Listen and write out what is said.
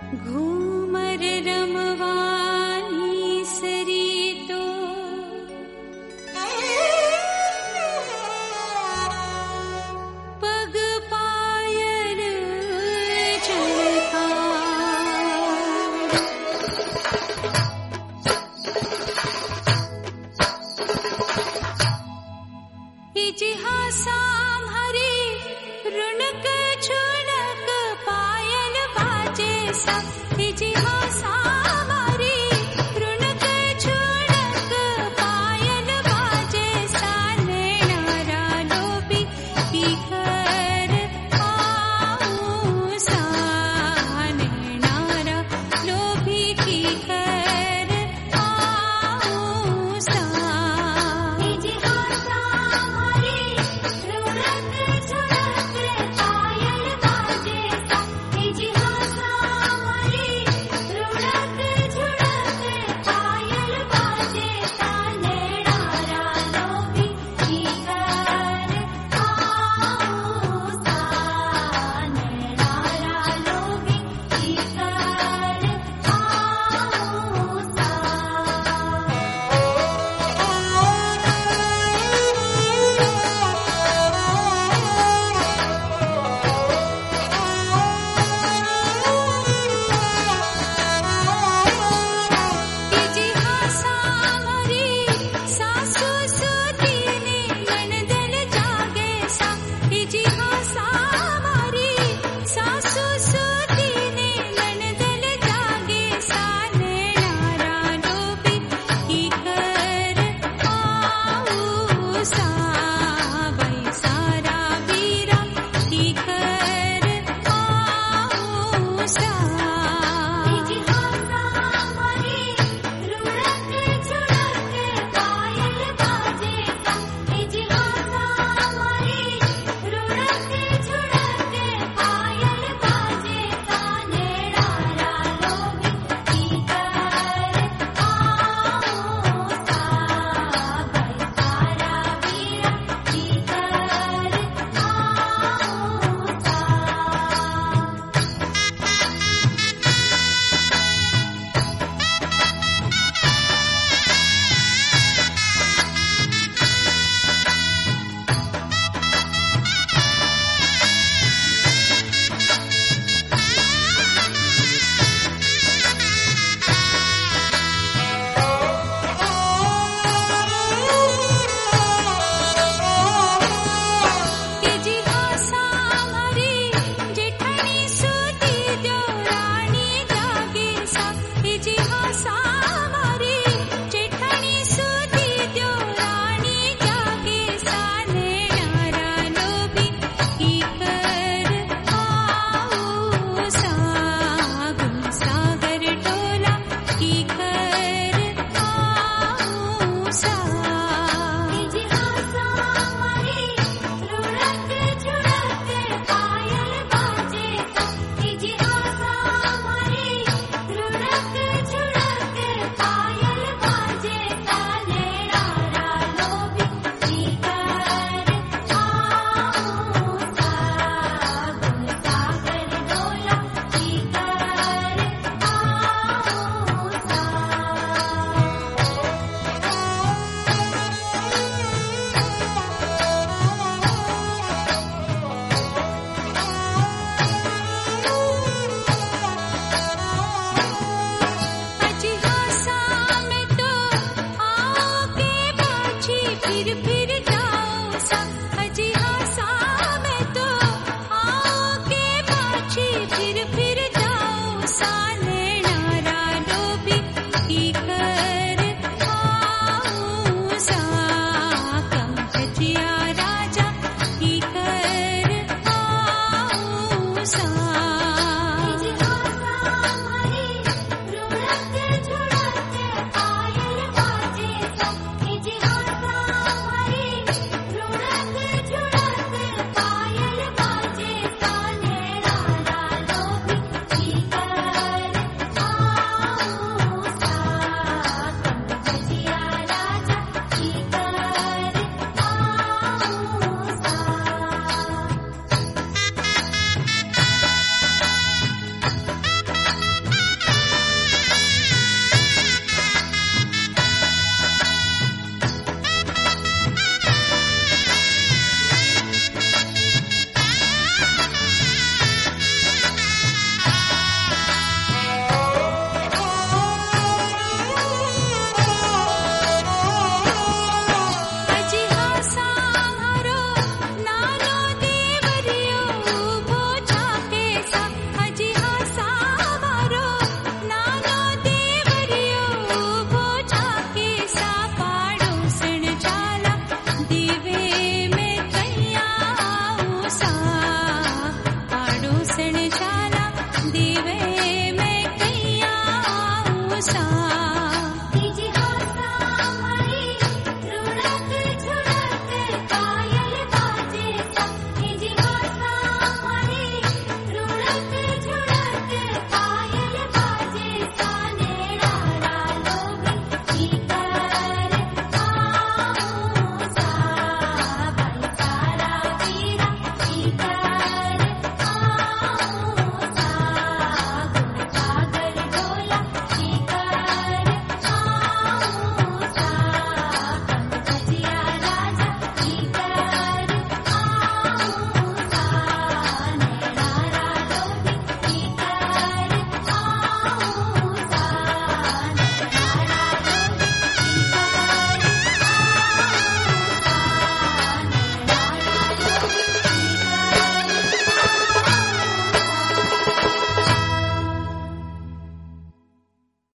घूमर रमवानी सरी तो पग पायल चलता इतिहासा हरी रुनक छुनक पायल बाजे सा इतिहासा हरी रुनक छुनक पायल बाजे सा नैनारा लोभी की घर आऊं सा नैनारा लोभी की घर आऊं सा इतिहासा हरी रुनक छुनक पायल बाजे सा इतिहासा हरी रुनक छुनक पायल बाजे सा नैनारा लोभी की घर आऊं सा नैनारा लोभी की घर आऊं सा इतिहासा हरी सासू सुदीने नणदल जागे सा इतिहासा हरी सासू सुदीने नणदल जागे सा नैनारा लोभी की घर आऊं सा बैसारा वीरा की घर आऊं सा इतिहासा हरी रुनक छुनक पायल बाजे सा इतिहासा हरी रुनक छुनक पायल बाजे सा नैनारा लोभी की घर आऊं सा बैसारा वीरा की घर आऊं सा इतिहासा हरी जेठणी सुती देवराणी जागे सा इतिहासा हरी जेठणी सुती देवराणी जागे सा नैनारा लोभी की घर आऊं सा गुणसागर टोला की घर आऊं सा इतिहासा हरी रुनक छुनक पायल बाजे सा इतिहासा हरी रुनक छुनक पायल बाजे सा नैनारा लोभी की घर आऊं सा गुणसागर टोला की घर आऊं सा इतिहासा में तो आओगे बाछी फिर जाऊं सा इतिहासा में तो आओगे बाछी फिर जाऊं सा